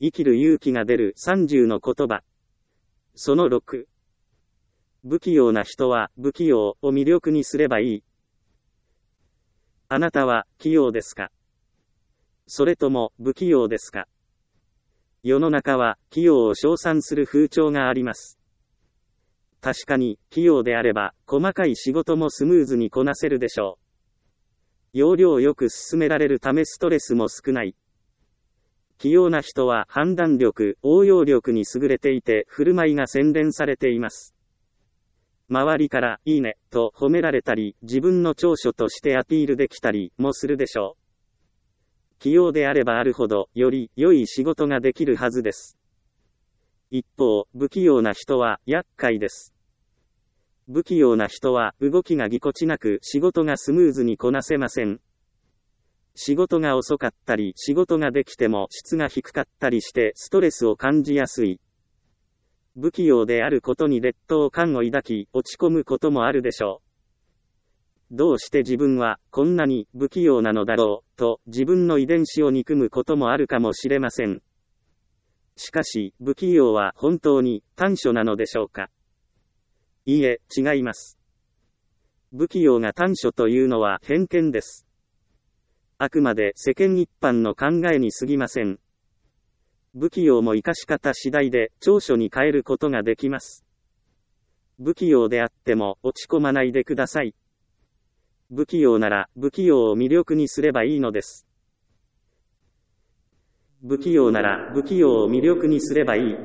生きる勇気が出る30の言葉。その6。不器用な人は不器用を魅力にすればいい。あなたは器用ですか？それとも不器用ですか？世の中は器用を称賛する風潮があります。確かに器用であれば細かい仕事もスムーズにこなせるでしょう。要領よく進められるためストレスも少ない。器用な人は判断力、応用力に優れていて振る舞いが洗練されています。周りからいいねと褒められたり、自分の長所としてアピールできたりもするでしょう。器用であればあるほどより良い仕事ができるはずです。一方、不器用な人は厄介です。不器用な人は動きがぎこちなく仕事がスムーズにこなせません。仕事が遅かったり、仕事ができても質が低かったりしてストレスを感じやすい。不器用であることに劣等感を抱き、落ち込むこともあるでしょう。どうして自分はこんなに不器用なのだろう、と自分の遺伝子を憎むこともあるかもしれません。しかし、不器用は本当に短所なのでしょうか？いいえ、違います。不器用が短所というのは偏見です。あくまで世間一般の考えに過ぎません。不器用も活かし方次第で長所に変えることができます。不器用であっても落ち込まないでください。不器用なら不器用を魅力にすればいいのです。不器用なら不器用を魅力にすればいい。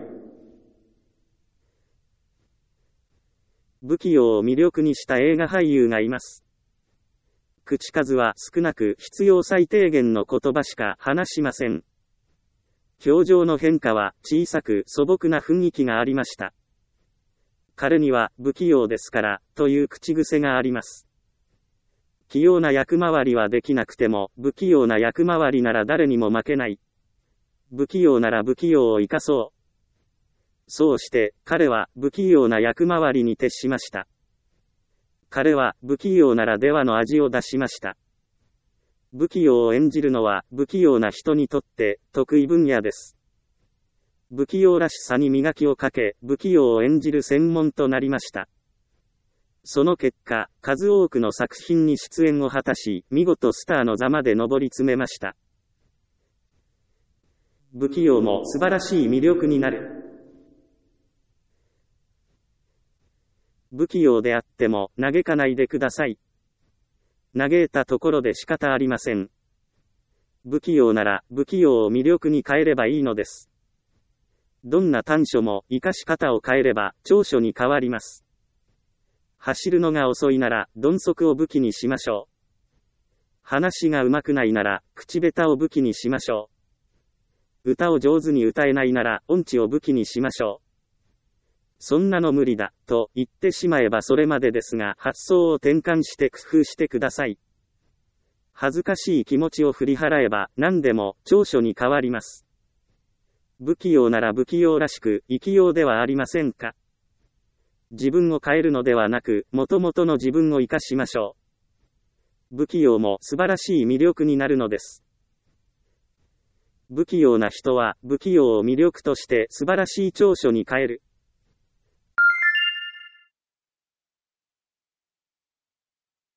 不器用を魅力にした映画俳優がいます。口数は少なく必要最低限の言葉しか話しません。表情の変化は小さく素朴な雰囲気がありました。彼には不器用ですからという口癖があります。器用な役回りはできなくても不器用な役回りなら誰にも負けない。不器用なら不器用を生かそう。そうして彼は不器用な役回りに徹しました。彼は不器用ならではの味を出しました。不器用を演じるのは不器用な人にとって得意分野です。不器用らしさに磨きをかけ、不器用を演じる専門となりました。その結果、数多くの作品に出演を果たし、見事スターの座まで上り詰めました。不器用も素晴らしい魅力になる。不器用であっても嘆かないでください。嘆いたところで仕方ありません。不器用なら不器用を魅力に変えればいいのです。どんな短所も活かし方を変えれば長所に変わります。走るのが遅いなら鈍足を武器にしましょう。話が上手くないなら口下手を武器にしましょう。歌を上手に歌えないなら音痴を武器にしましょう。そんなの無理だ、と言ってしまえばそれまでですが発想を転換して工夫してください。恥ずかしい気持ちを振り払えば何でも長所に変わります。不器用なら不器用らしく生きようではありませんか。自分を変えるのではなく、元々の自分を生かしましょう。不器用も素晴らしい魅力になるのです。不器用な人は不器用を魅力として素晴らしい長所に変える。